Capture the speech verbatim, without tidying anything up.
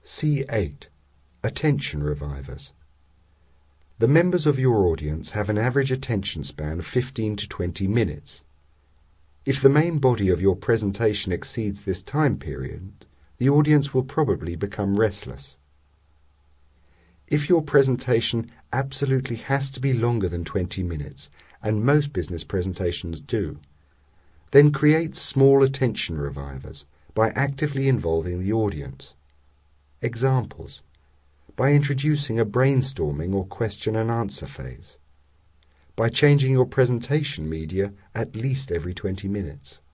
C eight. Attention Revivers. The members of your audience have an average attention span of fifteen to twenty minutes. If the main body of your presentation exceeds this time period, the audience will probably become restless. If your presentation absolutely has to be longer than twenty minutes, and most business presentations do, then create small attention revivers by actively involving the audience. Examples: by introducing a brainstorming or question and answer phase, by changing your presentation media at least every twenty minutes.